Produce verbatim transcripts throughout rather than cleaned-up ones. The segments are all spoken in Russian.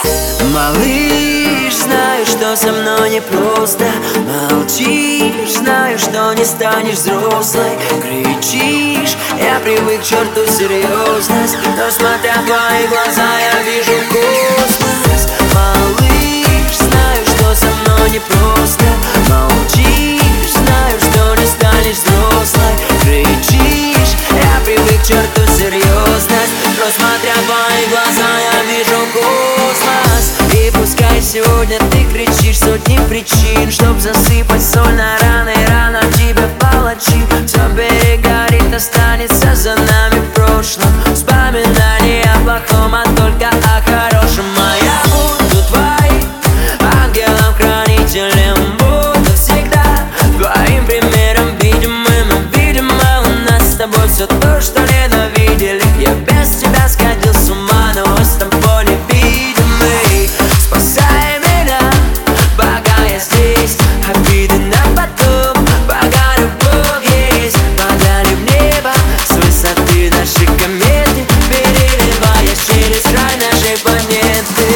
Малыш, знаю, что со мной непросто. Молчишь, знаю, что не станешь взрослой. Кричишь, я привык к черту серьезность, но смотря в твои глаза я вижу космос. Малыш, знаю, что со мной непросто. Молчишь, знаю, что не станешь взрослой. Кричишь, я привык к черту серьезность, но смотря в твои глаза я вижу космос. И пускай сегодня ты кричишь сотни причин, чтоб засыпать соль на раны, рано тебе палачи. Все перегорит, останется за нами в прошлом. Вспоминание о плохом, а только о хорошем. А я буду твоим ангелом-хранителем, буду всегда твоим примером видимым. Видимо, у нас с тобой все то, что ненавидели. Я без тебя сходил с ума, но с тобой невидимый. Спасай меня, пока я здесь. Обиды на потом, пока любовь есть. Подали в небо с высоты нашей кометы, переливаясь через край нашей планеты.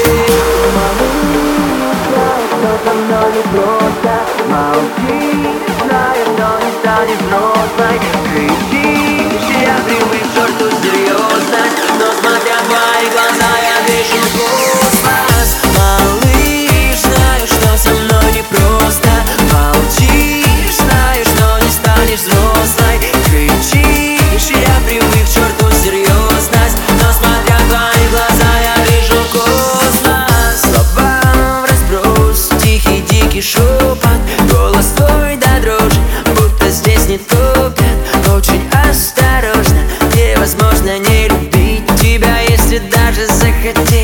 Молчишь, знаю, что не станешь взрослой. Кричишь, я привык к черту серьезность, но смотря в твои глаза я вижу космос. Малыш, знаю, что со мной непросто. Молчишь, знаю, что не станешь взрослой. Кричишь, я привык к черту серьезность, но смотря в твои глаза я вижу космос. Слова в разброс, тихий дикий шепот, голос твой до дрожи, будто здесь не топят. Очень осторожно, невозможно не любить тебя, если даже захотеть.